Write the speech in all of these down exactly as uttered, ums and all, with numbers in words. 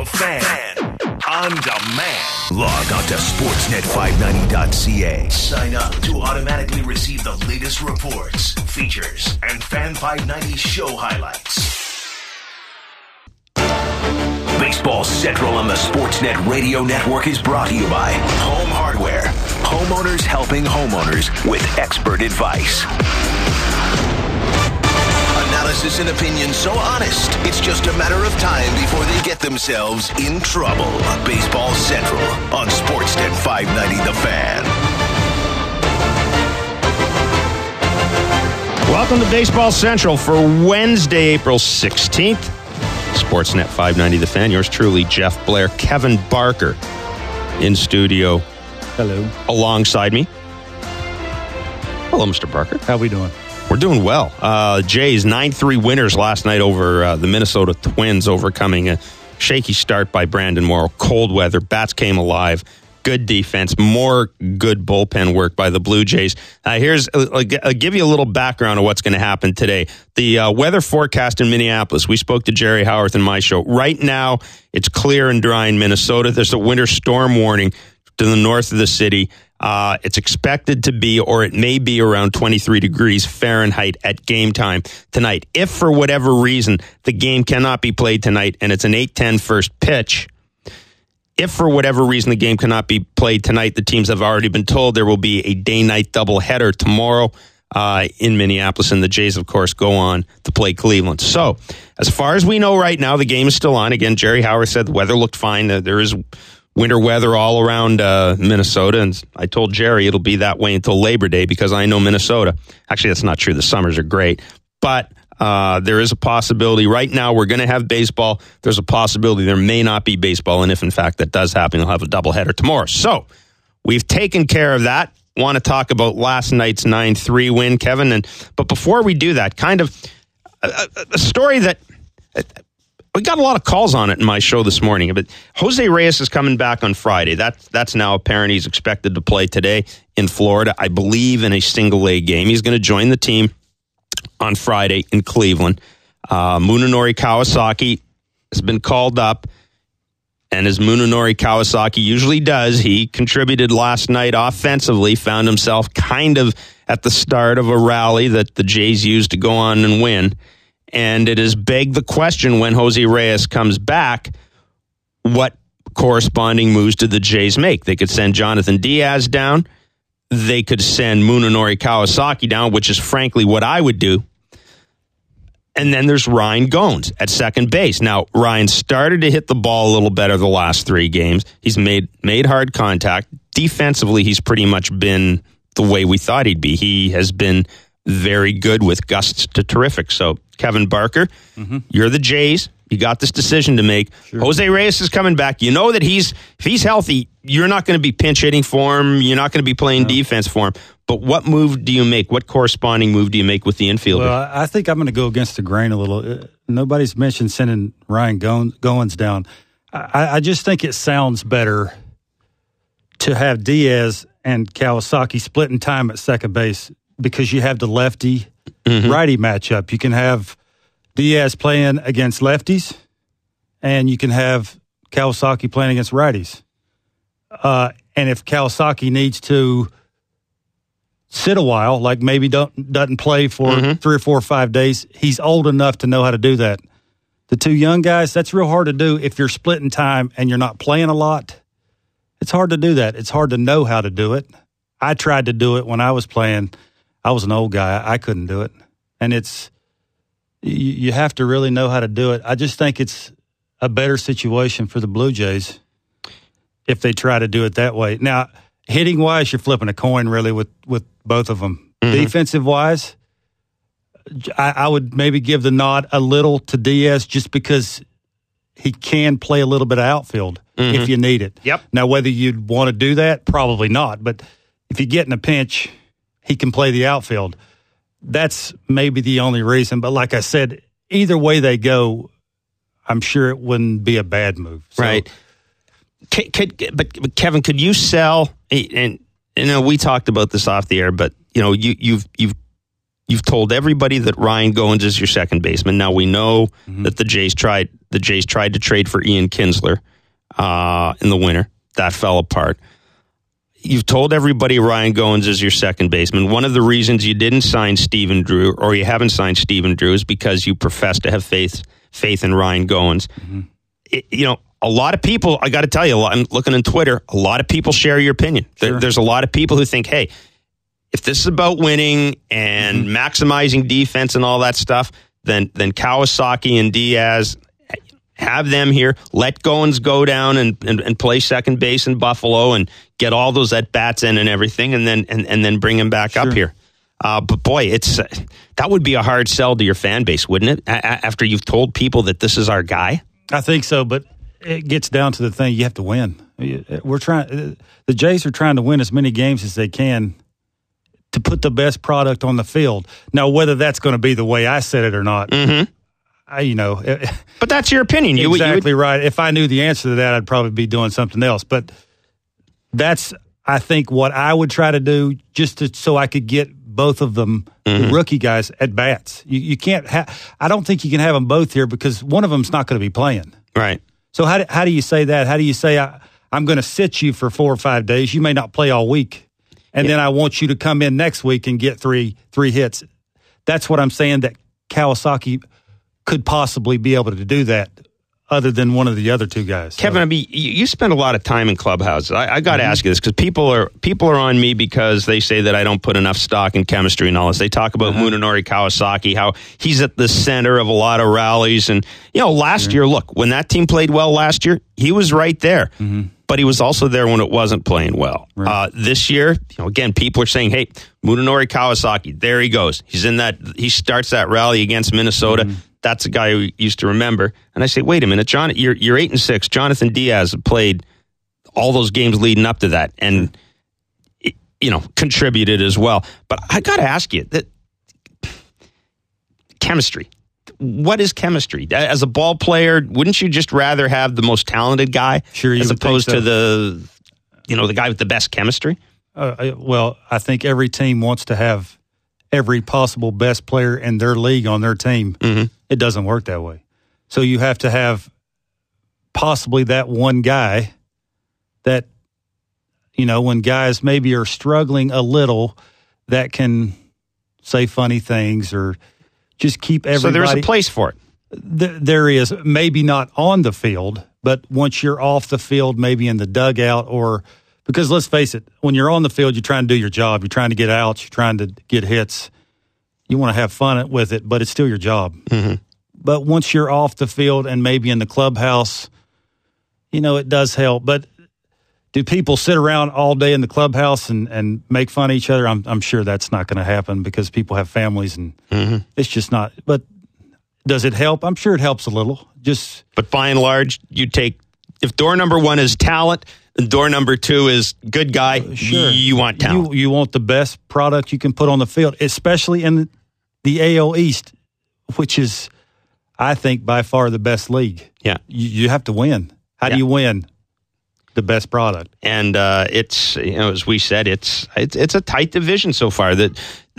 Fan. On demand. Log on to sportsnet five ninety dot c a. Sign up to automatically receive the latest reports, features, and Fan five ninety show highlights. Baseball Central on the Sportsnet Radio Network is brought to you by Home Hardware. Homeowners helping homeowners with expert advice. Analysis and opinion so honest, it's just a matter of time before they get themselves in trouble. Baseball Central on Sportsnet five ninety The Fan. Welcome to Baseball Central for Wednesday, April sixteenth. Sportsnet five ninety The Fan. Yours truly, Jeff Blair, Kevin Barker in studio. Hello. Alongside me. Hello, Mister Barker. How we doing? We're doing well. Uh, Jays nine three winners last night over uh, the Minnesota Twins, overcoming a shaky start by Brandon Morrow. Cold weather, bats came alive, good defense, more good bullpen work by the Blue Jays. Uh, here's uh, I'll give you a little background of what's going to happen today. The uh, weather forecast in Minneapolis. We spoke to Jerry Howarth in my show. Right now, it's clear and dry in Minnesota. There's a winter storm warning to the north of the city. Uh, it's expected to be, or it may be, around twenty-three degrees Fahrenheit at game time tonight. If for whatever reason the game cannot be played tonight and it's an eight ten first pitch, if for whatever reason the game cannot be played tonight, the teams have already been told there will be a day-night doubleheader tomorrow uh, in Minneapolis, and the Jays, of course, go on to play Cleveland. So, as far as we know right now, the game is still on. Again, Jerry Howarth said the weather looked fine. Uh, there is winter weather all around uh, Minnesota, and I told Jerry it'll be that way until Labor Day because I know Minnesota. Actually, that's not true. The summers are great, but uh, there is a possibility. Right now, we're going to have baseball. There's a possibility there may not be baseball, and if, in fact, that does happen, we'll have a doubleheader tomorrow. So we've taken care of that. Want to talk about last night's nine three win, Kevin, and but before we do that, kind of a, a, a story that... Uh, We got a lot of calls on it in my show this morning, but Jose Reyes is coming back on Friday. That, that's now apparent. He's expected to play today in Florida, I believe, in a single-A game. He's going to join the team on Friday in Cleveland. Uh, Munenori Kawasaki has been called up, and as Munenori Kawasaki usually does, he contributed last night offensively, found himself kind of at the start of a rally that the Jays used to go on and win. And it has begged the question when Jose Reyes comes back, what corresponding moves did the Jays make? They could send Jonathan Diaz down. They could send Munenori Kawasaki down, which is frankly what I would do. And then there's Ryan Goins at second base. Now, Ryan started to hit the ball a little better the last three games. He's made made hard contact. Defensively, he's pretty much been the way we thought he'd be. He has been very good with gusts to terrific. So, Kevin Barker, mm-hmm. You're the Jays. You got this decision to make. Sure. Jose Reyes is coming back. You know that he's if he's healthy, you're not going to be pinch hitting for him. You're not going to be playing no. defense for him. But what move do you make? What corresponding move do you make with the infielder? Well, I think I'm going to go against the grain a little. Nobody's mentioned sending Ryan Goins down. I, I just think it sounds better to have Diaz and Kawasaki splitting time at second base because you have the lefty mm-hmm. righty matchup. You can have Diaz playing against lefties, and you can have Kawasaki playing against righties. Uh, and if Kawasaki needs to sit a while, like maybe don't doesn't play for mm-hmm. three or four or five days, he's old enough to know how to do that. The two young guys, that's real hard to do if you're splitting time and you're not playing a lot. It's hard to do that. It's hard to know how to do it. I tried to do it when I was playing. I was an old guy. I couldn't do it. And it's, you, you have to really know how to do it. I just think it's a better situation for the Blue Jays if they try to do it that way. Now, hitting-wise, you're flipping a coin, really, with, with both of them. Mm-hmm. Defensive-wise, I, I would maybe give the nod a little to Diaz just because he can play a little bit of outfield mm-hmm. if you need it. Yep. Now, whether you'd want to do that, probably not. But if you get in a pinch, he can play the outfield. That's maybe the only reason. But like I said, either way they go, I'm sure it wouldn't be a bad move. So, right. Could, could, but, but Kevin, could you sell? And you know, we talked about this off the air, but you know, you, you've you've You've told everybody that Ryan Goins is your second baseman. Now we know mm-hmm. that the Jays tried the Jays tried to trade for Ian Kinsler uh, in the winter. That fell apart. You've told everybody Ryan Goins is your second baseman. One of the reasons you didn't sign Stephen Drew, or you haven't signed Stephen Drew, is because you profess to have faith faith in Ryan Goins. Mm-hmm. It, you know, a lot of people, I got to tell you, I'm looking on Twitter, a lot of people share your opinion. Sure. There, there's a lot of people who think, hey, if this is about winning and mm-hmm. maximizing defense and all that stuff, then then Kawasaki and Diaz, have them here. Let Goins go down and, and, and play second base in Buffalo and get all those at-bats in and everything, and then and, and then bring him back sure. up here. Uh, but boy, it's uh, that would be a hard sell to your fan base, wouldn't it? A- after you've told people that this is our guy? I think so, but it gets down to the thing, you have to win. We're trying. The Jays are trying to win as many games as they can to put the best product on the field. Now, whether that's going to be the way I said it or not, mm-hmm. I, you know. But that's your opinion. You, exactly you would... right. If I knew the answer to that, I'd probably be doing something else. But that's, I think, what I would try to do just to, so I could get both of them, mm-hmm. the rookie guys, at bats. You, you can't have, I don't think you can have them both here because one of them's not going to be playing. Right. So how do, how do you say that? How do you say, I, I'm going to sit you for four or five days? You may not play all week. And yeah. then I want you to come in next week and get three three hits. That's what I'm saying, that Kawasaki could possibly be able to do that other than one of the other two guys. Kevin, so. I mean, you spend a lot of time in clubhouses. I, I got to mm-hmm. ask you this because people are people are on me because they say that I don't put enough stock in chemistry and all this. They talk about mm-hmm. Munenori Kawasaki, how he's at the center of a lot of rallies. And, you know, last mm-hmm. year, look, when that team played well last year, he was right there. Mm-hmm. But he was also there when it wasn't playing well. Right. Uh, this year, you know, again, people are saying, hey, Munenori Kawasaki, there he goes. He's in that, he starts that rally against Minnesota. Mm-hmm. That's a guy who used to remember. And I say, wait a minute, John, you're you're eight and six. Jonathan Diaz played all those games leading up to that, and you know, contributed as well. But I got to ask you that chemistry. What is chemistry? As a ball player, wouldn't you just rather have the most talented guy sure, as opposed so. to the, you know, the guy with the best chemistry? Uh, well, I think every team wants to have every possible best player in their league on their team. Mm-hmm. It doesn't work that way. So you have to have possibly that one guy that, you know, when guys maybe are struggling a little, that can say funny things or just keep everybody. So there's a place for it. Th- there is. Maybe not on the field, but once you're off the field, maybe in the dugout or – because let's face it, when you're on the field, you're trying to do your job. You're trying to get outs. You're trying to get hits. You want to have fun with it, but it's still your job. Mm-hmm. But once you're off the field and maybe in the clubhouse, you know, it does help. But do people sit around all day in the clubhouse and, and make fun of each other? I'm, I'm sure that's not going to happen because people have families and mm-hmm. it's just not. But does it help? I'm sure it helps a little. Just, But by and large, you take, if door number one is talent, and door number two is good guy, uh, sure. you want talent. You, you want the best product you can put on the field, especially in the A L East, which is, I think, by far the best league. Yeah. You, you have to win. How yeah. do you win? The best product. And uh, it's, you know, as we said, it's it's, it's a tight division so far. That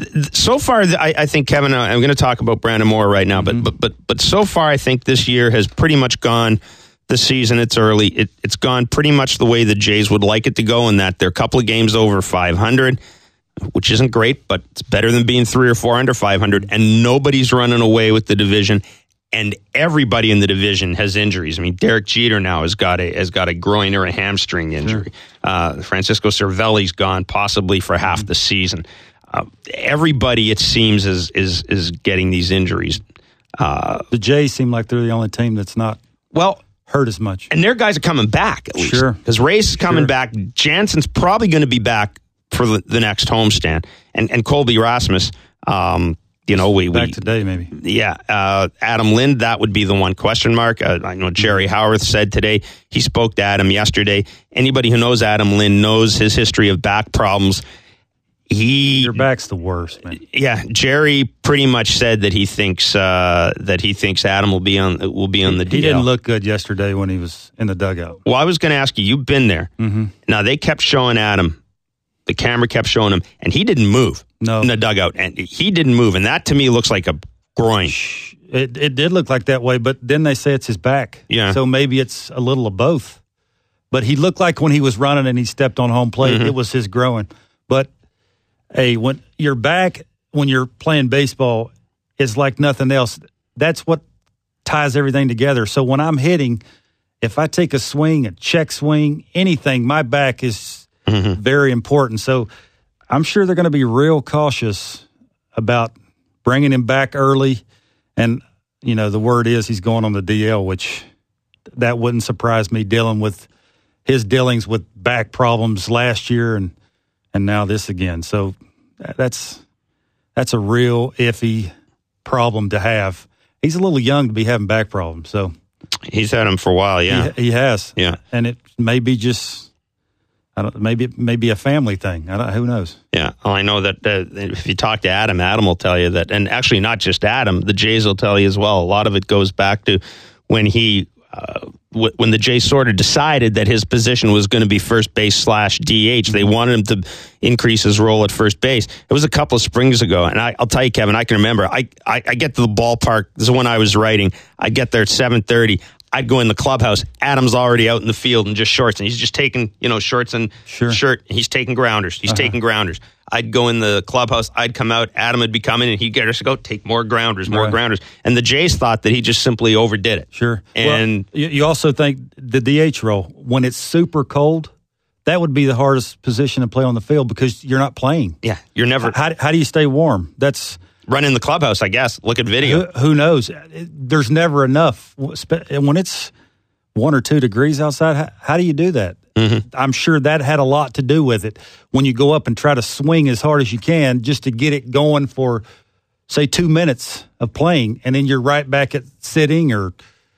so far, I, I think, Kevin, I'm going to talk about Brandon Moore right now, mm-hmm. but but but but so far, I think this year has pretty much gone. The season, it's early. It, it's gone pretty much the way the Jays would like it to go, in that they're a couple of games over five hundred, which isn't great, but it's better than being three or four under five hundred. And nobody's running away with the division. And everybody in the division has injuries. I mean, Derek Jeter now has got a has got a groin or a hamstring injury. Sure. Uh, Francisco Cervelli's gone possibly for half mm-hmm. the season. Uh, everybody, it seems, is is is getting these injuries. Uh, the Jays seem like they're the only team that's not well. hurt as much. And their guys are coming back, at least. Sure. Because Reyes is coming sure. back. Jansen's probably going to be back for the, the next homestand. And and Colby Rasmus, um, you know, we... Back we, today, maybe. Yeah. Uh, Adam Lind, that would be the one question mark. Uh, I know Jerry Howarth said today, he spoke to Adam yesterday. Anybody who knows Adam Lind knows his history of back problems. He, Your back's the worst, man. Yeah, Jerry pretty much said that he thinks uh, that he thinks Adam will be on will be on the D L. He didn't look good yesterday when he was in the dugout. Well, I was going to ask you. You've been there. Mm-hmm. Now they kept showing Adam. The camera kept showing him, and he didn't move. no. in the dugout, and he didn't move. And that, to me, looks like a groin. It, it did look like that way, but then they say it's his back. Yeah. So maybe it's a little of both. But he looked like when he was running and he stepped on home plate, mm-hmm. it was his groin. But, hey, when your back, when you're playing baseball, is like nothing else. That's what ties everything together. So when I'm hitting, if I take a swing, a check swing, anything, my back is mm-hmm. very important. So I'm sure they're going to be real cautious about bringing him back early. And, you know, the word is he's going on the D L, which that wouldn't surprise me, dealing with his dealings with back problems last year and and now this again. So that's that's a real iffy problem to have. He's a little young to be having back problems. So he's had them for a while, yeah. He, he has. Yeah. And it may be just, I don't maybe it may be a family thing. I don't, who knows? Yeah. Well, I know that uh, if you talk to Adam, Adam will tell you that, and actually not just Adam, the Jays will tell you as well. A lot of it goes back to when he Uh, when the Jays sort of decided that his position was going to be first base slash D H, they wanted him to increase his role at first base. It was a couple of springs ago, and I, I'll tell you, Kevin, I can remember. I, I, I get to the ballpark. This is when I was writing. I'd get there at seven thirty. I'd go in the clubhouse. Adam's already out in the field in just shorts, and he's just taking, you know, shorts and sure. shirt. He's taking grounders. He's uh-huh. taking grounders. I'd go in the clubhouse. I'd come out. Adam would be coming, and he'd get us to go take more grounders, more right. grounders. And the Jays thought that he just simply overdid it. Sure. And well, you also think the D H role, when it's super cold, that would be the hardest position to play on the field because you're not playing. Yeah, you're never. How, how do you stay warm? That's run in the clubhouse, I guess. Look at video. Who, who knows? There's never enough. When it's one or two degrees outside, how, how do you do that? Mm-hmm. I'm sure that had a lot to do with it. When you go up and try to swing as hard as you can just to get it going for, say, two minutes of playing, and then you're right back at sitting, or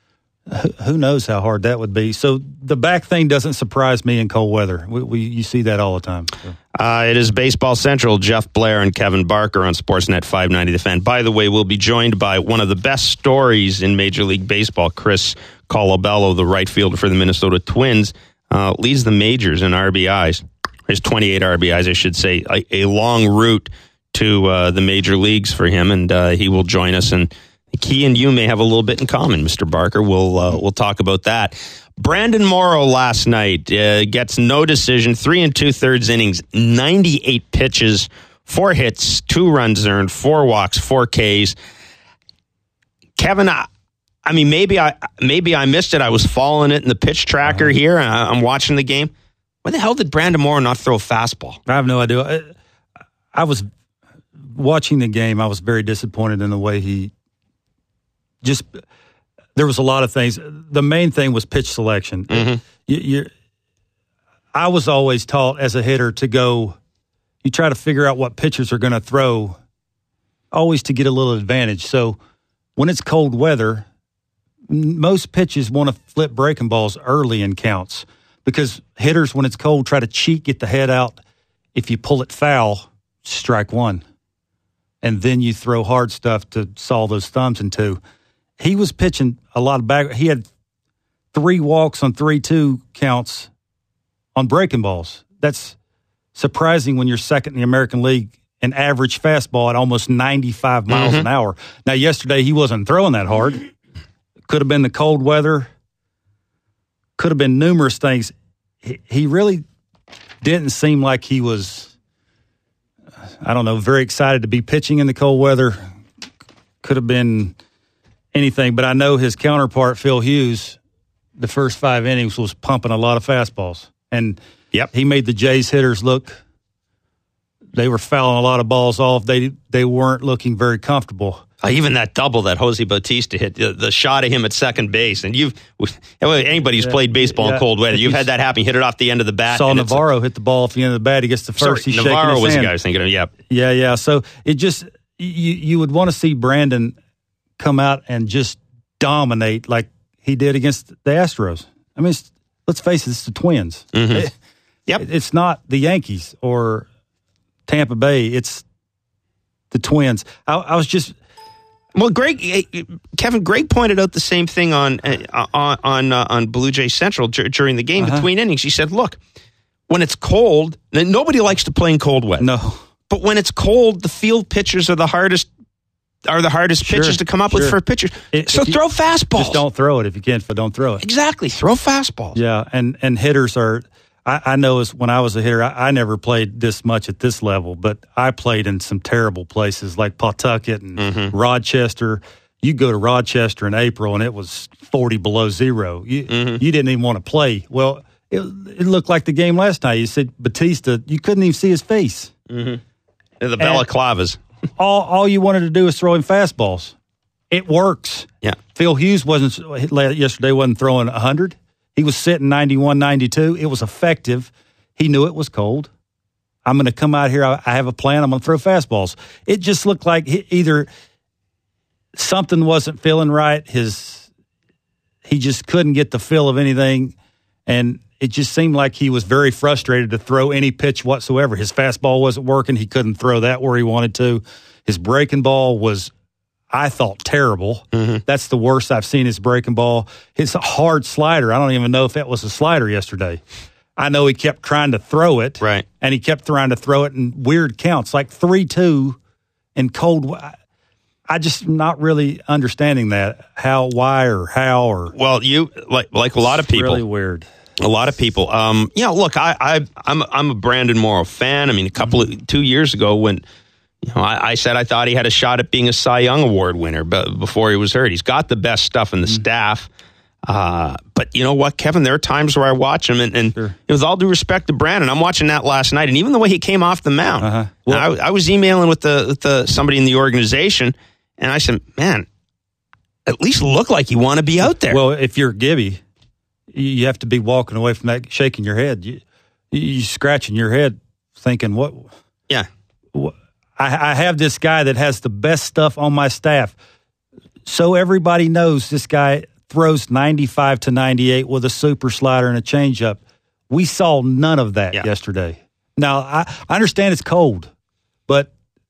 who knows how hard that would be. So the back thing doesn't surprise me in cold weather. We, we you see that all the time. So. Uh, it is Baseball Central. Jeff Blair and Kevin Barker on Sportsnet five ninety The Fan. By the way, we'll be joined by one of the best stories in Major League Baseball, Chris Colabello, the right fielder for the Minnesota Twins. Uh, leads the majors in R B Is. There's twenty-eight R B Is, I should say. A, a long route to uh, the major leagues for him, and uh, he will join us. And he and you may have a little bit in common, Mister Barker. We'll uh, we'll talk about that. Brandon Morrow last night uh, gets no decision, three and two thirds innings, ninety-eight pitches, four hits, two runs earned, four walks, four Ks. Kevin, I, I mean, maybe I maybe I missed it. I was following it in the pitch tracker uh-huh. here. I, I'm watching the game. Why the hell did Brandon Morrow not throw a fastball? I have no idea. I, I was watching the game. I was very disappointed in the way he just. There was a lot of things. The main thing was pitch selection. Mm-hmm. You, you, I was always taught as a hitter to go. You try to figure out what pitchers are going to throw, always to get a little advantage. So when it's cold weather, most pitches want to flip breaking balls early in counts because hitters, when it's cold, try to cheat, get the head out. If you pull it foul, strike one. And then you throw hard stuff to saw those thumbs in two. He was pitching a lot of back. He had three walks on three two counts on breaking balls. That's surprising when you're second in the American League and average fastball at almost ninety-five miles mm-hmm. an hour. Now, yesterday he wasn't throwing that hard. Could have been the cold weather. Could have been numerous things. He, he really didn't seem like he was, I don't know, very excited to be pitching in the cold weather. Could have been anything, but I know his counterpart, Phil Hughes, the first five innings was pumping a lot of fastballs. And yep. he made the Jays hitters look, they were fouling a lot of balls off. They they weren't looking very comfortable. Uh, even that double that Jose Bautista hit, the, the shot of him at second base. And you've, anybody who's yeah, played baseball yeah, in cold weather, you've had that happen. You hit it off the end of the bat. Saw Navarro hit the ball off the end of the bat. He gets the first. Sorry, He's Navarro shaking his was hand. the guy I was thinking of, yeah. Yeah, yeah. So it just, you, you would want to see Brandon come out and just dominate like he did against the Astros. I mean, it's, let's face it, it's the Twins. Mm-hmm. It, yep. It's not the Yankees or Tampa Bay. It's the Twins. I, I was just... Well, Greg, Kevin, Greg pointed out the same thing on uh, on on, uh, on Blue Jay Central dur- during the game uh-huh. between innings. He said, look, when it's cold, nobody likes to play in cold weather. No. but when it's cold, the field pitchers are the hardest are the hardest Sure, pitches to come up sure. with for pitchers. It- so if you- throw fastballs. Just don't throw it if you can, but don't throw it. Exactly. Throw fastballs. Yeah, and, and hitters are, I, I know as when I was a hitter, I, I never played this much at this level, but I played in some terrible places like Pawtucket and Mm-hmm. Rochester. You go to Rochester in April and it was forty below zero. You, Mm-hmm. you didn't even want to play. Well, it, it looked like the game last night. You said Batista, you couldn't even see his face. The balaclavas. All all you wanted to do was throw him fastballs. It works. Yeah. Phil Hughes wasn't yesterday wasn't throwing one hundred. He was sitting ninety-one, ninety-two. It was effective. He knew it was cold. I'm going to come out here. I, I have a plan. I'm going to throw fastballs. It just looked like he, either something wasn't feeling right. His he just couldn't get the feel of anything, and it just seemed like he was very frustrated to throw any pitch whatsoever. His fastball wasn't working. He couldn't throw that where he wanted to. His breaking ball was, I thought, terrible. Mm-hmm. That's the worst I've seen his breaking ball. His hard slider, I don't even know if that was a slider yesterday. I know he kept trying to throw it. Right. And he kept trying to throw it in weird counts, like three two and cold. I just not really understanding that, how, why, or how, or. Well, you, like like a lot of people. Really weird. A lot of people. Um, you know, look, I, I, I'm, I'm a Brandon Morrow fan. I mean, a couple of, two years ago when, you know, I, I said I thought he had a shot at being a Cy Young Award winner, but before he was hurt, he's got the best stuff in the mm-hmm. staff. Uh, but you know what, Kevin? There are times where I watch him, and, and sure. with all due respect to Brandon, I'm watching that last night, and even the way he came off the mound, uh-huh. well, I, I was emailing with the with the somebody in the organization, and I said, "Man, at least look like you want to be out there." Well, if you're Gibby, you have to be walking away from that, shaking your head. You, you scratching your head, thinking, "What?" Yeah, what, I, I have this guy that has the best stuff on my staff, so everybody knows this guy throws ninety-five to ninety-eight with a super slider and a changeup. We saw none of that yeah. yesterday. Now, I, I understand it's cold, but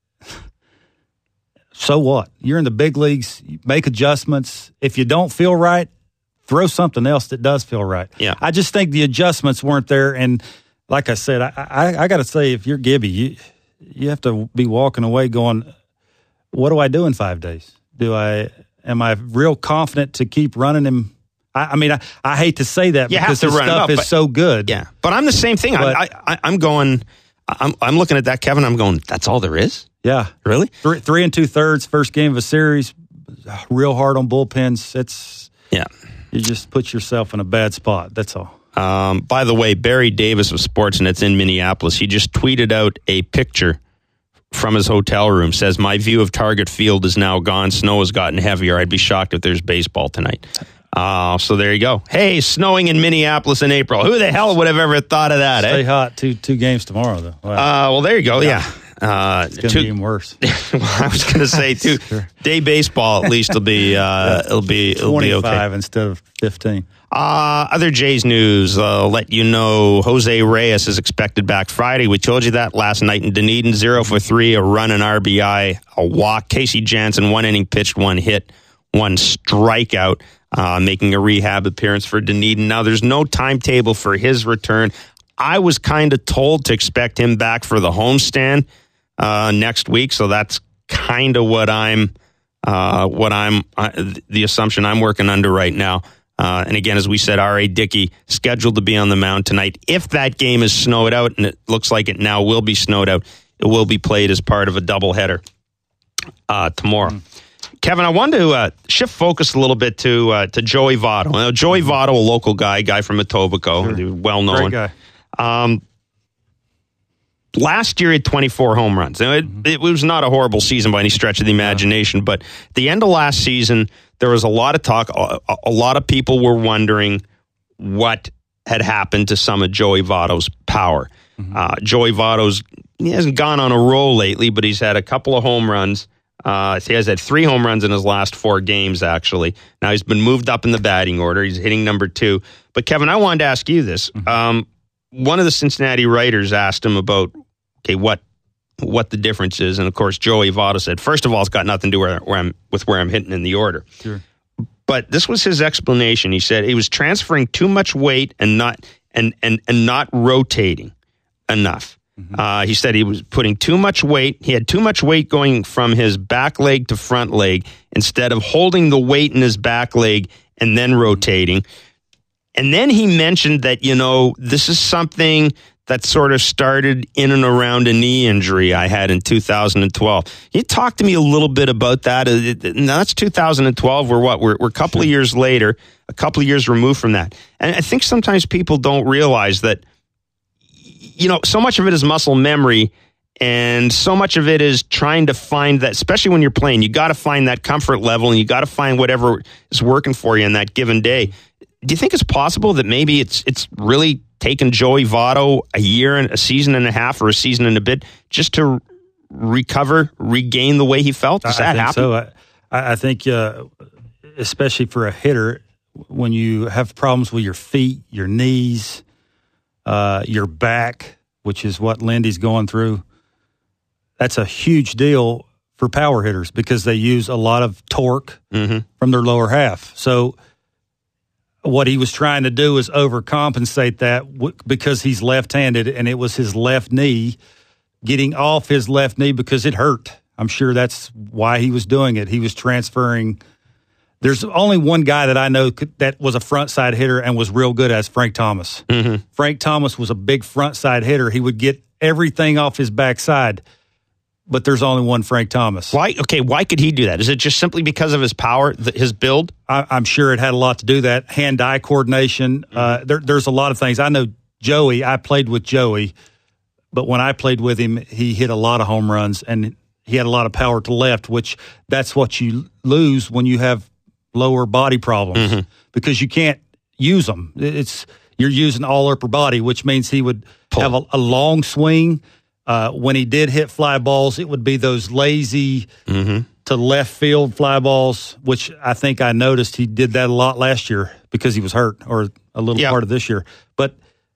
so what? You're in the big leagues. You make adjustments. If you don't feel right, throw something else that does feel right. Yeah. I just think the adjustments weren't there. And like I said, I, I, I got to say, if you're Gibby, you, you have to be walking away going, what do I do in five days? Do I... Am I real confident to keep running him? I, I mean, I, I hate to say that you because have to his run stuff him up, is but, so good. Yeah, but I'm the same thing. But, I, I, I'm going. I'm, I'm looking at that, Kevin. I'm going. That's all there is. Yeah, really. Three, three and two thirds, first game of a series. Real hard on bullpens. It's yeah. You just put yourself in a bad spot. That's all. Um, by the way, Barry Davis of Sportsnet's in Minneapolis. He just tweeted out a picture from his hotel room. Says, my view of Target Field is now gone. Snow has gotten heavier. I'd be shocked if there's baseball tonight. Uh, so there you go. Hey, snowing in Minneapolis in April. Who the hell would have ever thought of that? Stay eh? hot. Two two games tomorrow, though. Wow. Uh, well, there you go. Yeah. yeah. Uh, it's going to be even worse. well, I was going to say, too, sure. day baseball at least will be, uh, yeah. it'll be, it'll be okay. twenty-five instead of fifteen. Uh, other Jays news, I'll let you know Jose Reyes is expected back Friday. We told you that last night in Dunedin. Zero for three, a run, an R B I, a walk. Casey Janssen, one inning pitched, one hit, one strikeout, uh, making a rehab appearance for Dunedin. Now, there's no timetable for his return. I was kind of told to expect him back for the homestand uh, next week, so that's kind of what I'm, uh, what I'm, uh, the assumption I'm working under right now. Uh, and again, as we said, R A. Dickey scheduled to be on the mound tonight. If that game is snowed out, and it looks like it now will be snowed out, it will be played as part of a doubleheader uh, tomorrow. Mm. Kevin, I wanted to uh, shift focus a little bit to uh, to Joey Votto. Now, Joey Votto, a local guy, guy from Etobicoke, sure. well known. Great guy. Um, last year, he had twenty-four home runs. Now, it, mm-hmm. it was not a horrible season by any stretch of the imagination, but at the end of last season, there was a lot of talk. A, a lot of people were wondering what had happened to some of Joey Votto's power. Mm-hmm. Uh, Joey Votto's, he hasn't gone on a roll lately, but he's had a couple of home runs. Uh, he has had three home runs in his last four games, actually. Now he's been moved up in the batting order. He's hitting number two. But Kevin, I wanted to ask you this. Mm-hmm. Um, one of the Cincinnati writers asked him about, okay, what what the difference is. And of course, Joey Votto said, first of all, it's got nothing to do where, where I'm, with where I'm hitting in the order. Sure. But this was his explanation. He said he was transferring too much weight and not and and, and not rotating enough. Mm-hmm. Uh, he said he was putting too much weight. He had too much weight going from his back leg to front leg instead of holding the weight in his back leg and then rotating. And then he mentioned that, you know, this is something that sort of started in and around a knee injury I had in two thousand twelve. Can you talk to me a little bit about that? Now, that's two thousand twelve. We're what? We're, we're a couple of years later, a couple of years removed from that. And I think sometimes people don't realize that, you know, so much of it is muscle memory and so much of it is trying to find that, especially when you're playing, you got to find that comfort level and you got to find whatever is working for you in that given day. Do you think it's possible that maybe it's it's really taken Joey Votto a year and a season and a half or a season and a bit just to recover, regain the way he felt? Does that happen? So I, I think, uh, especially for a hitter, when you have problems with your feet, your knees, uh, your back, which is what Lindy's going through, that's a huge deal for power hitters because they use a lot of torque mm-hmm. from their lower half. So what he was trying to do is overcompensate that w- because he's left-handed, and it was his left knee getting off his left knee because it hurt. I'm sure that's why he was doing it. He was transferring. There's only one guy that I know could, that was a front-side hitter and was real good as Frank Thomas. Mm-hmm. Frank Thomas was a big front-side hitter. He would get everything off his backside. But there's only one Frank Thomas. Why? Okay, why could he do that? Is it just simply because of his power, th- his build? I, I'm sure it had a lot to do with that. Hand-eye coordination. Mm-hmm. Uh, there, there's a lot of things. I know Joey, I played with Joey, but when I played with him, he hit a lot of home runs, and he had a lot of power to left, which that's what you lose when you have lower body problems mm-hmm. because you can't use them. It's you're using all upper body, which means he would Pull. have a, a long swing. Uh, when he did hit fly balls, it would be those lazy mm-hmm. to left field fly balls, which I think I noticed he did that a lot last year because he was hurt, or a little yep. part of this year. But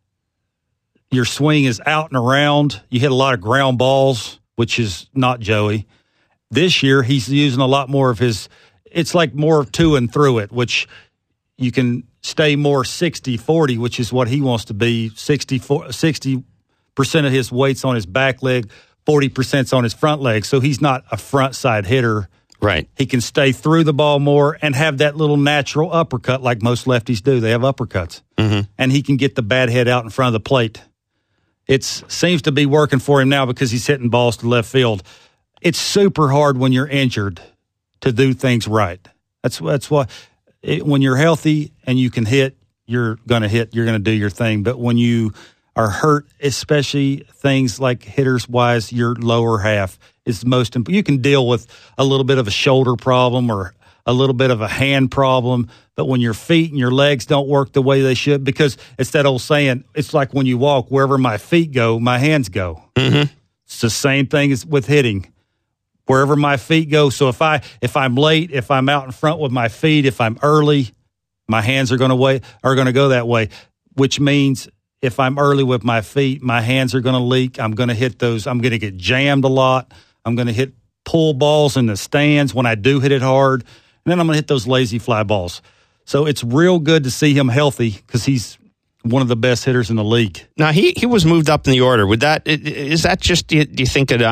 your swing is out and around. You hit a lot of ground balls, which is not Joey. This year, he's using a lot more of his – it's like more to and through it, which you can stay more sixty forty, which is what he wants to be, sixty, sixty percent of his weight's on his back leg, forty percent's on his front leg. So he's not a front side hitter. Right. He can stay through the ball more and have that little natural uppercut like most lefties do. They have uppercuts. Mm-hmm. And he can get the bat head out in front of the plate. It seems to be working for him now because he's hitting balls to left field. It's super hard when you're injured to do things right. That's that's why it, when you're healthy and you can hit, you're going to hit, you're going to do your thing. But when you are hurt, especially things like hitters-wise, your lower half is the most important. You can deal with a little bit of a shoulder problem or a little bit of a hand problem, but when your feet and your legs don't work the way they should, because it's that old saying, it's like when you walk, wherever my feet go, my hands go. Mm-hmm. It's the same thing as with hitting. Wherever my feet go, so if, I, if I'm late, if I'm out in front with my feet, if I'm early, my hands are going to way are going to go that way, which means if I'm early with my feet, my hands are going to leak. I'm going to hit those. I'm going to get jammed a lot. I'm going to hit pull balls in the stands when I do hit it hard. And then I'm going to hit those lazy fly balls. So it's real good to see him healthy because he's one of the best hitters in the league. Now, he, he was moved up in the order. Would that is that just, do you, do you think it, uh,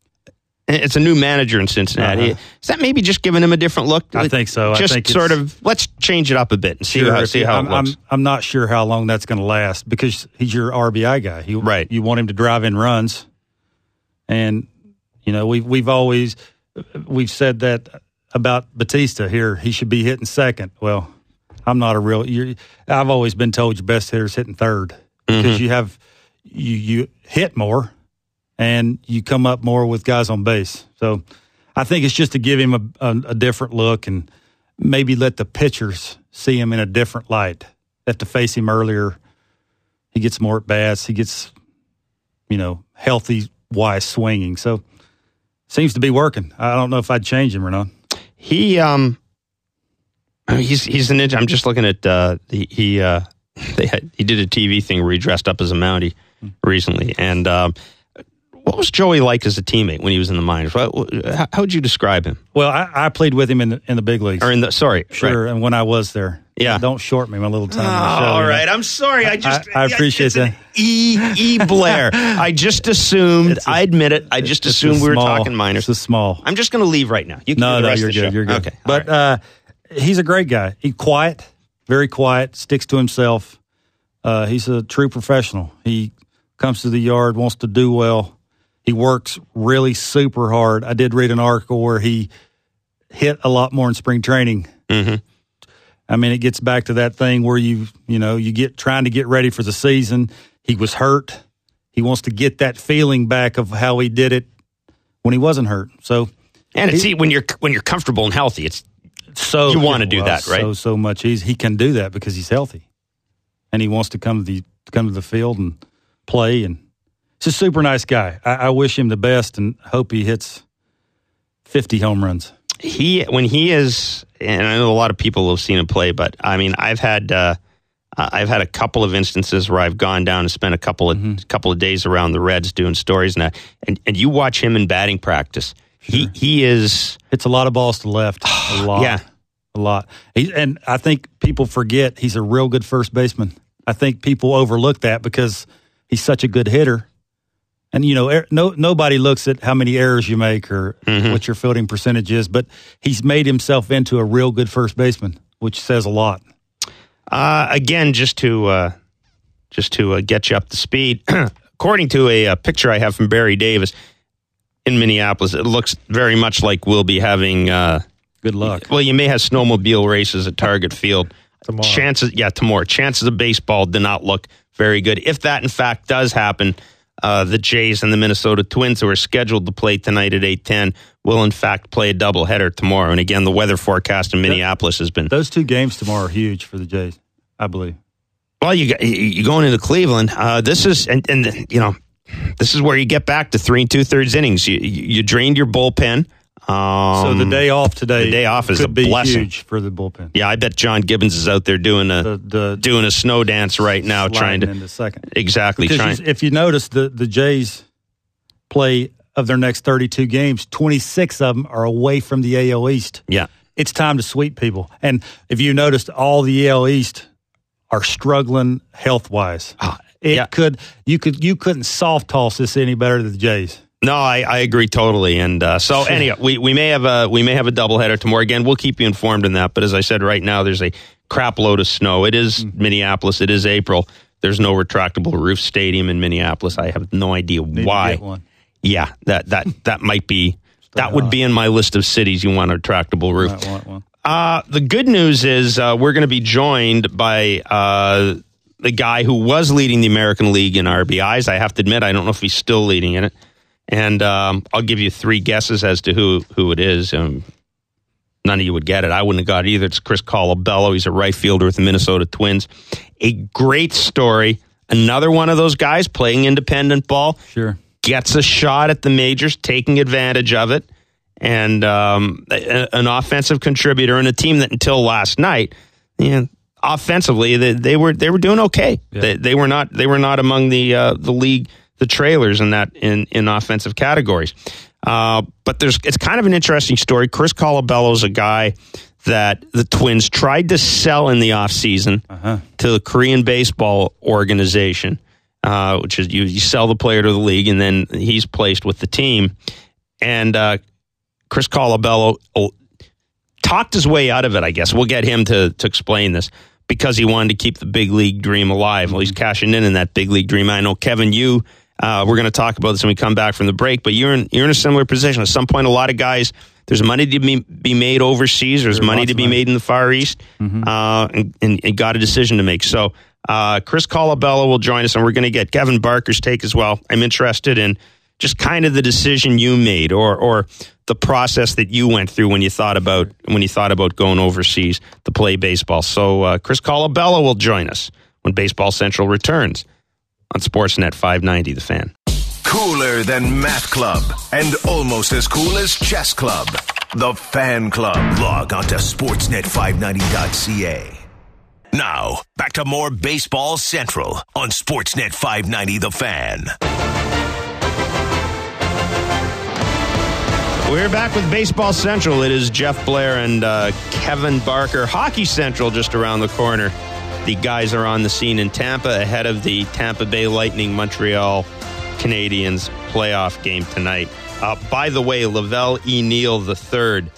it's a new manager in Cincinnati. Uh-huh. Is that maybe just giving him a different look? I think so. Just I think sort of, let's change it up a bit and see sure, how, see how I'm, it looks. I'm, I'm not sure how long that's going to last because he's your R B I guy. He, right. You want him to drive in runs. And, you know, we've, we've always, we've said that about Batista here. He should be hitting second. Well, I'm not a real, you're, I've always been told your best hitter's hitting third because mm-hmm. you have, you, you hit more. And you come up more with guys on base. So I think it's just to give him a, a, a different look and maybe let the pitchers see him in a different light. Have to face him earlier. He gets more at bats. He gets, you know, healthy, wise swinging. So seems to be working. I don't know if I'd change him or not. He, um, he's he's an. I'm just looking at uh, the, he uh, they had, he did a T V thing where he dressed up as a Mountie recently, and. Um, What was Joey like as a teammate when he was in the minors? How would you describe him? Well, I, I played with him in the, in the big leagues. Or in the sorry, sure. Right. And when I was there, Yeah. Don't short me my little time. Oh, on the show, all you know? right. I'm sorry. I just. I, I appreciate it's that. An E. E. Blair. I just assumed, a, I admit it, I just assumed we were small, talking minors. It's a small. I'm just going to leave right now. You can no, do the no, rest you're of the good. show. You're good. Okay. But right. uh, he's a great guy. He's quiet, very quiet, sticks to himself. Uh, he's a true professional. He comes to the yard, wants to do well. He works really super hard. I did read an article where he hit a lot more in spring training. Mm-hmm. I mean, it gets back to that thing where you, you know, you get trying to get ready for the season. He was hurt. He wants to get that feeling back of how he did it when he wasn't hurt. So, and it's he, when you're when you're comfortable and healthy, it's so you want to do well, that, right? So so much. He's he can do that because he's healthy, and he wants to come to the come to the field and play. And he's a super nice guy. I, I wish him the best and hope he hits fifty home runs. He when he is, and I know a lot of people have seen him play, but I mean, I've had uh, I've had a couple of instances where I've gone down and spent a couple of mm-hmm. couple of days around the Reds doing stories and that, and and you watch him in batting practice. Sure. He he is it's a lot of balls to left, a lot, yeah, a lot. He, and I think people forget he's a real good first baseman. I think people overlook that because he's such a good hitter. And, you know, er, no, nobody looks at how many errors you make or mm-hmm. what your fielding percentage is, but he's made himself into a real good first baseman, which says a lot. Uh, again, just to uh, just to uh, get you up to speed, according to a, a picture I have from Barry Davis in Minneapolis, it looks very much like we'll be having uh, good luck. Well, you may have snowmobile races at Target Field. Tomorrow. Chances, yeah, tomorrow. Chances of baseball do not look very good. If that, in fact, does happen, Uh, the Jays and the Minnesota Twins, who are scheduled to play tonight at eight ten, will in fact play a doubleheader tomorrow. And again, the weather forecast in Minneapolis has been... Those two games tomorrow are huge for the Jays, I believe. Well, you you going into Cleveland. Uh, this is, and, and you know, this is where you get back to three and two thirds innings. You you drained your bullpen. Um, so the day off today, the day off is could a be blessing. Huge for the bullpen. Yeah, I bet John Gibbons is out there doing a the, the, doing a snow dance right now, trying to into second. Exactly. Because trying. You, if you notice, the the Jays play of their next thirty-two games, twenty-six of them are away from the A L East. Yeah, it's time to sweep people. And if you noticed, all the A L East are struggling health wise. Ah, it yeah. could you could you couldn't soft toss this any better than the Jays. No, I, I agree totally. And uh, so, anyway, we, we may have a we may have a doubleheader tomorrow. Again, we'll keep you informed on that. But as I said, right now there's a crap load of snow. It is mm-hmm. Minneapolis. It is April. There's no retractable roof stadium in Minneapolis. I have no idea Need why. To get one. Yeah, that that that might be that would be in my list of cities you want a retractable roof. Might want one. Uh, the good news is uh, we're going to be joined by uh, the guy who was leading the American League in R B Is. I have to admit, I don't know if he's still leading in it. And um, I'll give you three guesses as to who, who it is. Um, none of you would get it. I wouldn't have got it either. It's Chris Colabello. He's a right fielder with the Minnesota Twins. A great story. Another one of those guys playing independent ball. Sure. Gets a shot at the majors, taking advantage of it. And um, a, an offensive contributor and a team that until last night, you know, offensively, they, they were they were doing okay. Yeah. They, they were not they were not among the uh, the league. The trailers in that in, in offensive categories. Uh, but there's it's kind of an interesting story. Chris Colabello is a guy that the Twins tried to sell in the offseason uh-huh. to the Korean baseball organization, uh, which is you, you sell the player to the league and then he's placed with the team. And uh, Chris Colabello talked his way out of it, I guess. We'll get him to, to explain this. Because he wanted to keep the big league dream alive. Well, he's cashing in in that big league dream. I know, Kevin, you, uh, we're going to talk about this when we come back from the break, but you're in, you're in a similar position. At some point, a lot of guys, there's money to be, be made overseas. There's, there's money to be money. made in the Far East, mm-hmm. uh, and, and, and got a decision to make. So uh, Chris Colabello will join us, and we're going to get Kevin Barker's take as well. I'm interested in just kind of the decision you made or or the process that you went through when you thought about when you thought about going overseas to play baseball. So uh, Chris Colabello will join us when Baseball Central returns on Sportsnet five ninety, The Fan. Cooler than Math Club and almost as cool as Chess Club. The Fan Club. Log on to sportsnet five ninety dot c a. Now, back to more Baseball Central on Sportsnet five ninety The Fan. We're back with Baseball Central. It is Jeff Blair and uh, Kevin Barker. Hockey Central just around the corner. The guys are on the scene in Tampa ahead of the Tampa Bay Lightning Montreal Canadiens playoff game tonight. Uh, by the way, Lavelle E. Neal the third,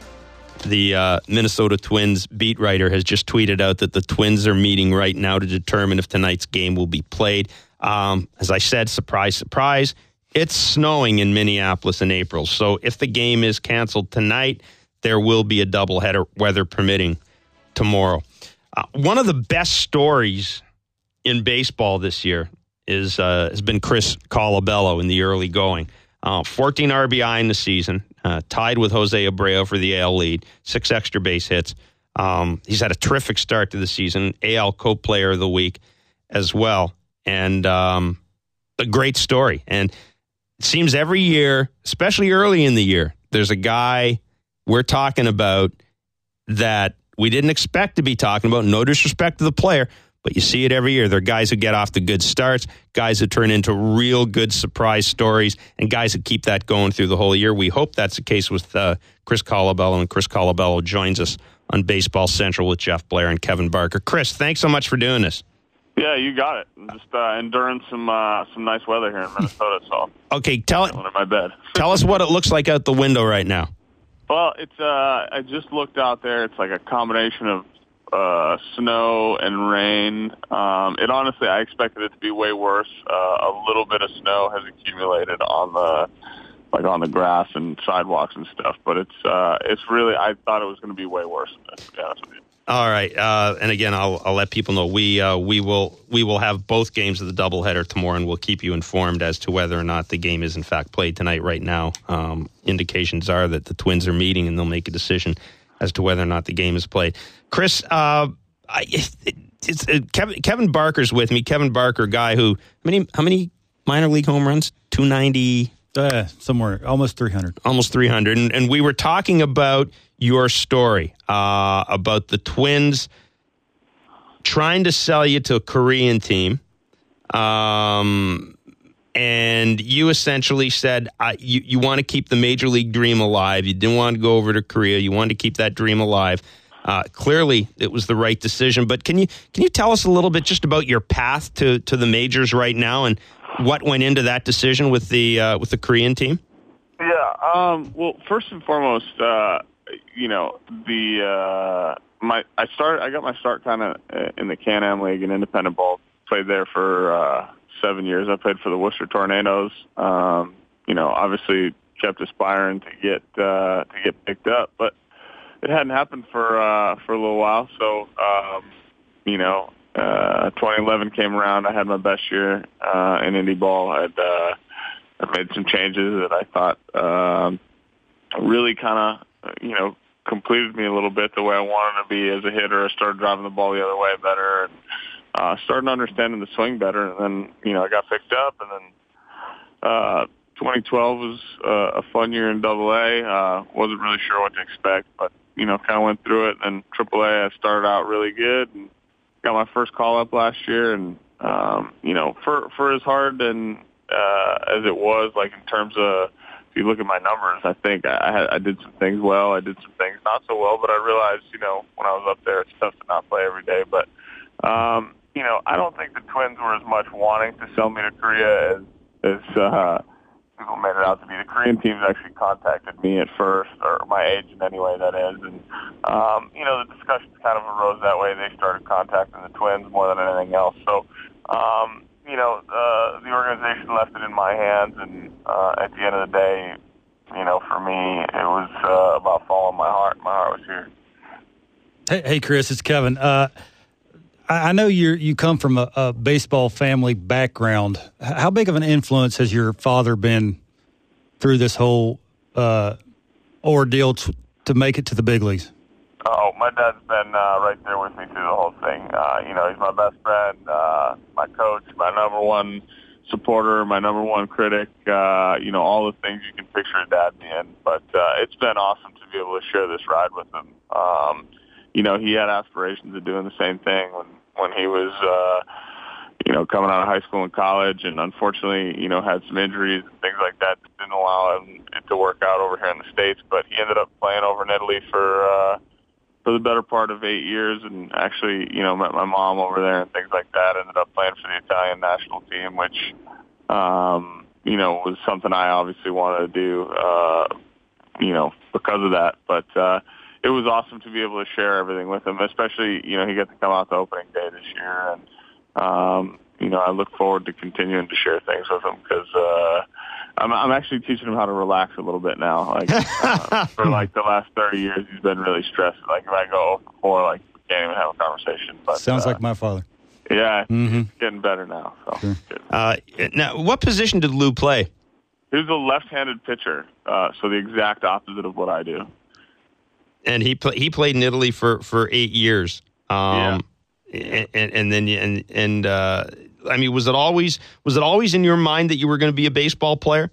the uh, Minnesota Twins beat writer, has just tweeted out that the Twins are meeting right now to determine if tonight's game will be played. Um, as I said, surprise, surprise, it's snowing in Minneapolis in April. So if the game is canceled tonight, there will be a doubleheader, weather permitting, tomorrow. Uh, one of the best stories in baseball this year is uh, has been Chris Colabello in the early going. Uh, fourteen R B I in the season, uh, tied with Jose Abreu for the A L lead, six extra base hits. Um, he's had a terrific start to the season, A L Co-Player of the Week as well, and um, a great story. And it seems every year, especially early in the year, there's a guy we're talking about that we didn't expect to be talking about. No disrespect to the player, but you see it every year. There are guys who get off to good starts, guys who turn into real good surprise stories, and guys who keep that going through the whole year. We hope that's the case with uh, Chris Colabello, and Chris Colabello joins us on Baseball Central with Jeff Blair and Kevin Barker. Chris, thanks so much for doing this. Yeah, you got it. I'm just uh, enduring some uh, some nice weather here in Minnesota. So okay, tell it. In my bed. Tell us what it looks like out the window right now. Well, it's uh, I just looked out there. It's like a combination of uh, snow and rain. Um, it honestly, I expected it to be way worse. Uh, a little bit of snow has accumulated on the like on the grass and sidewalks and stuff. But it's uh, it's really, I thought it was going to be way worse than this, to be honest with you. All right, uh, and again, I'll, I'll let people know we uh, we will we will have both games of the doubleheader tomorrow, and we'll keep you informed as to whether or not the game is in fact played tonight. Right now, um, indications are that the Twins are meeting, and they'll make a decision as to whether or not the game is played. Chris, uh, I, it, it's uh, Kevin, Kevin Barker's with me. Kevin Barker, guy who how many how many minor league home runs? two ninety Uh, somewhere almost three hundred. Almost three hundred, and, and we were talking about your story uh, about the Twins trying to sell you to a Korean team, um, and you essentially said uh, you, you want to keep the major league dream alive. You didn't want to go over to Korea. You wanted to keep that dream alive. Uh, clearly, it was the right decision. But can you can you tell us a little bit just about your path to, to the majors right now and what went into that decision with the uh, with the Korean team? Yeah. Um, well, first and foremost, uh, you know, the uh, my I started. I got my start kind of in the Can-Am League in independent ball. Played there for uh, seven years. I played for the Worcester Tornadoes. Um, you know, obviously kept aspiring to get uh, to get picked up, but it hadn't happened for uh, for a little while. So, um, you know, uh, twenty eleven came around. I had my best year uh, in indie ball. I'd uh, I made some changes that I thought um, really kind of, you know, completed me a little bit the way I wanted to be as a hitter. I started driving the ball the other way better and uh, started understanding the swing better. And then, you know, I got picked up, and then uh, twenty twelve was uh, a fun year in Double A. Uh, wasn't really sure what to expect, but you know, kind of went through it. And Triple A, I started out really good and got my first call up last year. And um, you know, for for as hard and uh, as it was, like in terms of if you look at my numbers, I think I had, I did some things well, I did some things not so well. But I realized, you know, when I was up there, it's tough to not play every day. But um, you know, I don't think the Twins were as much wanting to sell me to Korea as as uh, people made it out to be. The Korean teams actually contacted me at first, or my agent anyway, that is. And, um, you know, the discussions kind of arose that way. They started contacting the Twins more than anything else. So, um, you know, uh, the organization left it in my hands. And uh, at the end of the day, you know, for me, it was uh, about following my heart. My heart was here. Hey, hey Chris, it's Kevin. Uh, I know you you come from a, a baseball family background. How big of an influence has your father been through this whole uh, ordeal to, to make it to the big leagues? Oh, my dad's been uh, right there with me through the whole thing. Uh, you know, he's my best friend, uh, my coach, my number one supporter, my number one critic. Uh, you know, all the things you can picture a dad being. But uh, it's been awesome to be able to share this ride with him. Um, you know, he had aspirations of doing the same thing when, when he was, uh, you know, coming out of high school and college, and unfortunately, you know, had some injuries and things like that that didn't allow him it to work out over here in the States, but he ended up playing over in Italy for uh, for the better part of eight years, and actually, you know, met my mom over there and things like that. Ended up playing for the Italian national team, which, um, you know, was something I obviously wanted to do, uh, you know, because of that. But uh, it was awesome to be able to share everything with him, especially, you know, he got to come out the opening day this year, and um, you know, I look forward to continuing to share things with him because uh, I'm, I'm actually teaching him how to relax a little bit now. Like uh, for like the last thirty years, he's been really stressed. Like if I go over four, like we can't even have a conversation. But sounds uh, like my father. Yeah, mm-hmm. It's getting better now. So sure. good. Uh, now, what position did Lou play? He was a left-handed pitcher, uh, so the exact opposite of what I do. And he pl- he played in Italy for, for eight years. Um, yeah. And, and then and and uh, I mean, was it always was it always in your mind that you were going to be a baseball player?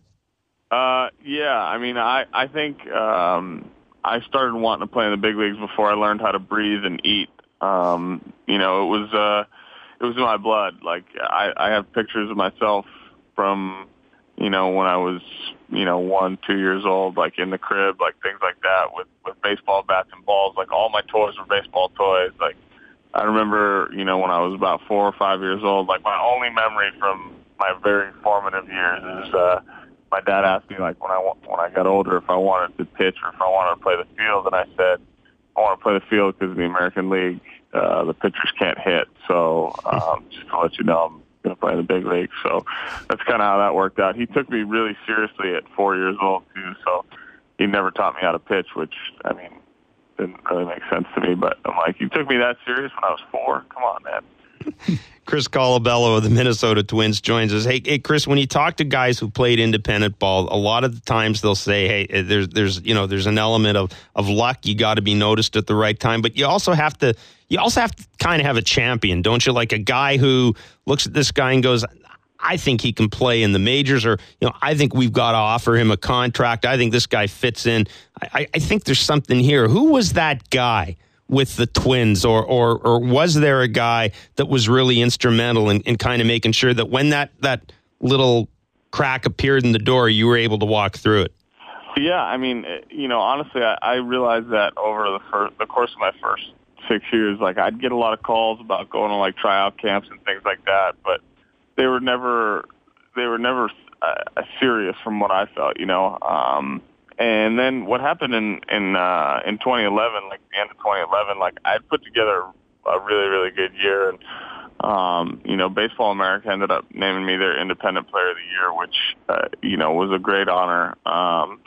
Uh, yeah. I mean, I I think um, I started wanting to play in the big leagues before I learned how to breathe and eat. Um, you know, it was uh, it was in my blood. Like I, I have pictures of myself from, you know, when I was, you know, one, two years old, like in the crib, like things like that with, with baseball bats and balls. Like all my toys were baseball toys. Like I remember, you know, when I was about four or five years old, like my only memory from my very formative years is uh, my dad asked me, like when I, when I got older, if I wanted to pitch or if I wanted to play the field. And I said, I want to play the field because in the American League, uh, the pitchers can't hit. So um, just to let you know, I'm going to play in the big league. So that's kind of how that worked out. He took me really seriously at four years old too. So he never taught me how to pitch, which I mean didn't really make sense to me. But I'm like, you took me that serious when I was four? Come on, man. Chris Colabello of the Minnesota Twins joins us. Hey, hey, Chris, when you talk to guys who played independent ball, a lot of the times they'll say, "Hey, there's, there's, you know, there's an element of of luck. You got to be noticed at the right time, but you also have to, you also have to kind of have a champion, don't you? Like a guy who looks at this guy and goes, I think he can play in the majors, or you know, I think we've got to offer him a contract. I think this guy fits in. I, I think there's something here. Who was that guy with the Twins, or or or was there a guy that was really instrumental in, in kind of making sure that when that, that little crack appeared in the door, you were able to walk through it? Yeah, I mean, you know, honestly, I, I realized that over the first, the course of my first six years, like I'd get a lot of calls about going to like tryout camps and things like that, but they were never, they were never uh, serious from what I felt, you know. Um, And then what happened in in uh, in twenty eleven, like the end of twenty eleven, like I put together a really really good year, and um, you know, Baseball America ended up naming me their Independent Player of the Year, which uh, you know was a great honor. Um,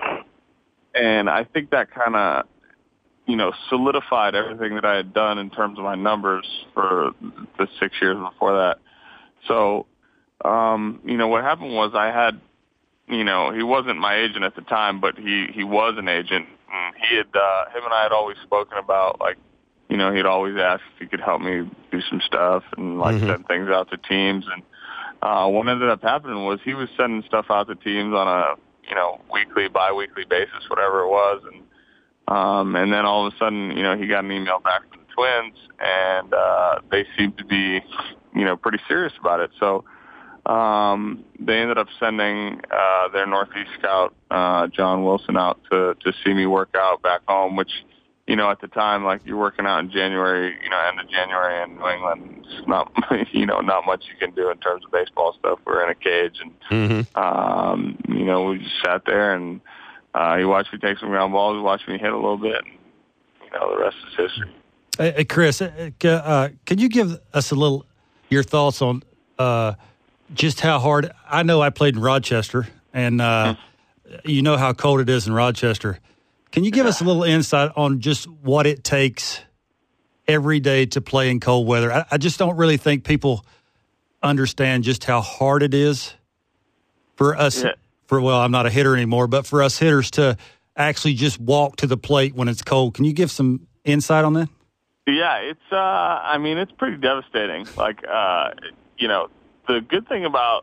and I think that kind of you know solidified everything that I had done in terms of my numbers for the six years before that. So um, you know what happened was I had. You know, he wasn't my agent at the time, but he, he was an agent. And he had, uh, him and I had always spoken about, like, you know, he'd always ask if he could help me do some stuff and, like, mm-hmm. send things out to teams. And uh, what ended up happening was he was sending stuff out to teams on a, you know, weekly, bi-weekly basis, whatever it was. And um, and then all of a sudden, you know, he got an email back from the Twins, and uh, they seemed to be, you know, pretty serious about it. So, Um, they ended up sending uh, their Northeast scout, uh, John Wilson, out to, to see me work out back home, which, you know, at the time, like you're working out in January, you know, end of January in New England, it's not, you know, not much you can do in terms of baseball stuff. We're in a cage, and, mm-hmm. um, you know, we just sat there, and uh, he watched me take some ground balls, he watched me hit a little bit, and, you know, the rest is history. Hey, hey Chris, uh, can you give us a little, your thoughts on, uh, just how hard – I know I played in Rochester, and uh, you know how cold it is in Rochester. Can you give us a little insight on just what it takes every day to play in cold weather? I, I just don't really think people understand just how hard it is for us yeah. – for well, I'm not a hitter anymore, but for us hitters to actually just walk to the plate when it's cold. Can you give some insight on that? Yeah, it's uh, – I mean, it's pretty devastating. Like, uh, you know – the good thing about,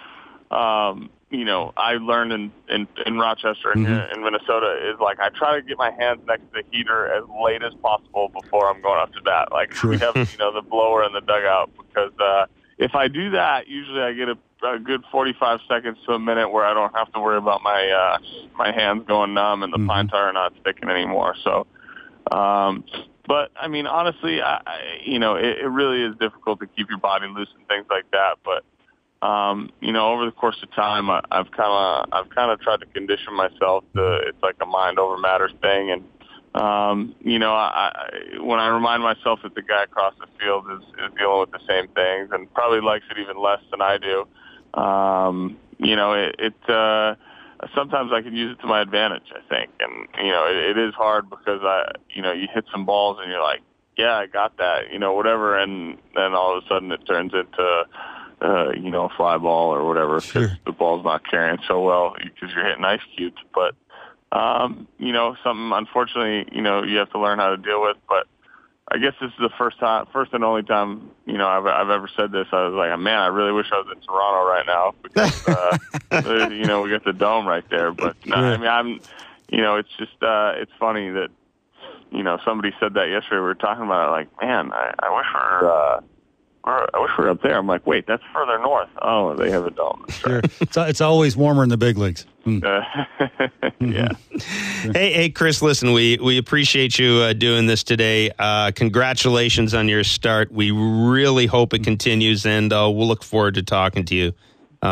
um, you know, I learned in, in, in Rochester and mm-hmm. in Minnesota is, like, I try to get my hands next to the heater as late as possible before I'm going up to bat. Like, sure. we have, you know, the blower in the dugout because, uh, if I do that, usually I get a, a good forty-five seconds to a minute where I don't have to worry about my uh, my hands going numb and the mm-hmm. pine tar not sticking anymore. So, um, but I mean, honestly, I, I, you know, it, it really is difficult to keep your body loose and things like that. But um, you know, over the course of time, I, I've kind of I've kind of tried to condition myself to it's like a mind over matter thing. And Um, you know, I, I, when I remind myself that the guy across the field is, is dealing with the same things and probably likes it even less than I do, um, you know, it, it uh, sometimes I can use it to my advantage, I think. And, you know, it, it is hard because, I, you know, you hit some balls and you're like, yeah, I got that, you know, whatever. And then all of a sudden it turns into, uh, you know, a fly ball or whatever because sure. the ball's not carrying so well because you're hitting ice cubes. But, Um, you know, something, unfortunately, you know, you have to learn how to deal with. But I guess this is the first time, first and only time, you know, I've, I've ever said this. I was like, man, I really wish I was in Toronto right now because, uh, you know, we got the dome right there. But, no, I mean, I'm, you know, it's just, uh, it's funny that, you know, somebody said that yesterday. We were talking about it like, man, I, I wish we were, uh, I wish we were up there. I'm like, wait, that's further north. Oh, they have a dome. Sure. It's, it's always warmer in the big leagues. Mm. Uh, yeah. Hey, hey, Chris, listen, we, we appreciate you uh, doing this today. Uh, congratulations on your start. We really hope it continues, and uh, we'll look forward to talking to you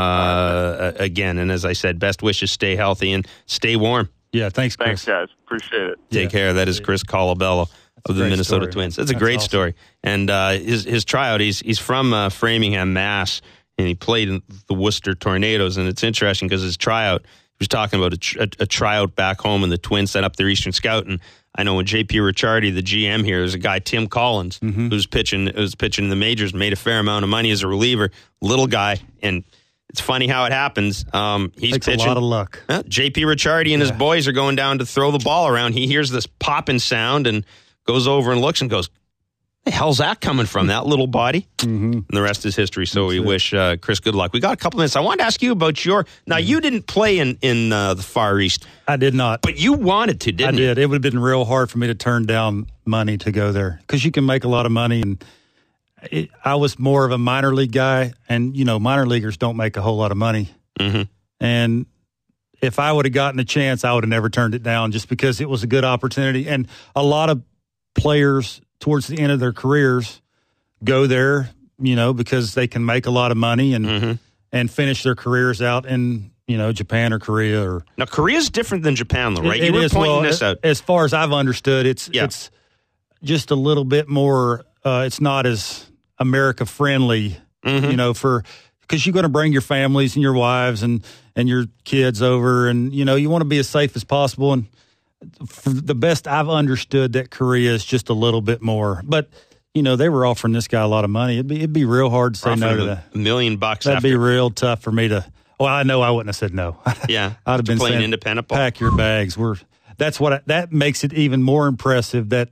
uh, again. And as I said, best wishes, stay healthy and stay warm. Yeah, thanks, Chris. Thanks, guys. Appreciate it. Take yeah. care. That is Chris Colabello of the Minnesota story. Twins. That's a That's great awesome. story. And uh, his his tryout, he's he's from uh, Framingham, Mass, and he played in the Worcester Tornadoes. And it's interesting because his tryout, he was talking about a, tr- a, a tryout back home, and the Twins set up their Eastern Scout. And I know when J P Ricciardi, the G M here, there's a guy, Tim Collins, mm-hmm. who's pitching who's pitching in the majors, made a fair amount of money as a reliever, little guy, and it's funny how it happens. Um, he's Takes pitching. a lot of luck. Uh, J P Ricciardi and yeah. his boys are going down to throw the ball around. He hears this popping sound and goes over and looks and goes, the hell's that coming from, that little body? Mm-hmm. And the rest is history, so That's we it. wish uh, Chris good luck. We got a couple minutes. I wanted to ask you about your... Now, mm-hmm. you didn't play in, in uh, the Far East. I did not. But you wanted to, didn't I you? I did. It would have been real hard for me to turn down money to go there because you can make a lot of money. And it, I was more of a minor league guy, and, you know, minor leaguers don't make a whole lot of money. Mm-hmm. And if I would have gotten a chance, I would have never turned it down just because it was a good opportunity. And a lot of players towards the end of their careers go there, you know, because they can make a lot of money and mm-hmm. and finish their careers out in, you know, Japan or Korea. Or now, Korea's different than Japan, though, right? It, you it were is, pointing well, this out. As far as I've understood, it's yeah. it's just a little bit more. Uh, it's not as America friendly, mm-hmm. you know, for because you're going to bring your families and your wives and and your kids over, and you know, you want to be as safe as possible. And for the best I've understood, that Korea is just a little bit more. But, you know, they were offering this guy a lot of money. It'd be, it'd be real hard to say no to that. A million bucks. That'd after. be real tough for me to. Well, I know I wouldn't have said no. Yeah. I'd have been playing saying, independent ball. Pack your bags. We're that's what I, that makes it even more impressive that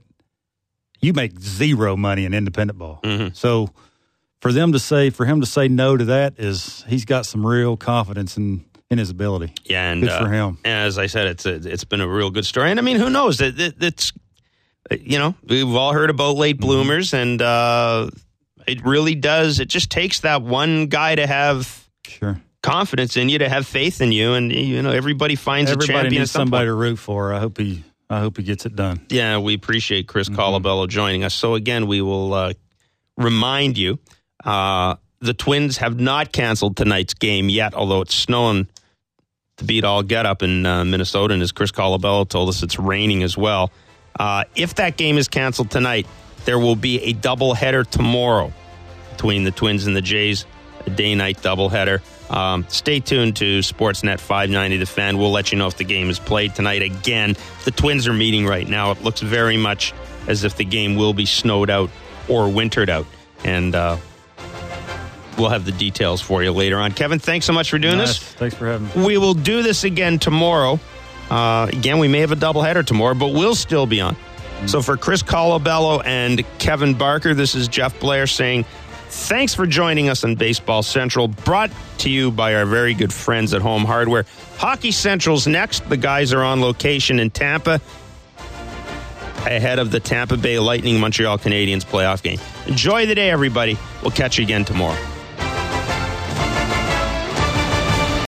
you make zero money in independent ball. Mm-hmm. So for them to say, for him to say no to that is he's got some real confidence in. in his ability. Yeah, and good uh, for him. As I said, it's a, it's been a real good story. And I mean, who knows? It, it, it's you know, we've all heard about late bloomers, mm-hmm. and uh, it really does. It just takes that one guy to have sure confidence in you, to have faith in you, and you know, everybody finds everybody a champion. Needs somebody to root for. I hope he. I hope he gets it done. Yeah, we appreciate Chris mm-hmm. Colabello joining us. So again, we will uh, remind you. Uh, the Twins have not canceled tonight's game yet, although it's snowing to beat all get up in uh, Minnesota, and as Chris Colabello told us, it's raining as well. Uh, if that game is canceled tonight, there will be a doubleheader tomorrow between the Twins and the Jays, a day-night doubleheader. Um, stay tuned to Sportsnet five ninety The Fan. We'll let you know if the game is played tonight. Again, the Twins are meeting right now. It looks very much as if the game will be snowed out or wintered out, and uh, we'll have the details for you later on. Kevin, thanks so much for doing nice. this. Thanks for having me. We will do this again tomorrow. Uh, again, we may have a doubleheader tomorrow, but we'll still be on. Mm-hmm. So for Chris Colabello and Kevin Barker, this is Jeff Blair saying thanks for joining us on Baseball Central, brought to you by our very good friends at Home Hardware. Hockey Central's next. The guys are on location in Tampa ahead of the Tampa Bay Lightning Montreal Canadiens playoff game. Enjoy the day, everybody. We'll catch you again tomorrow.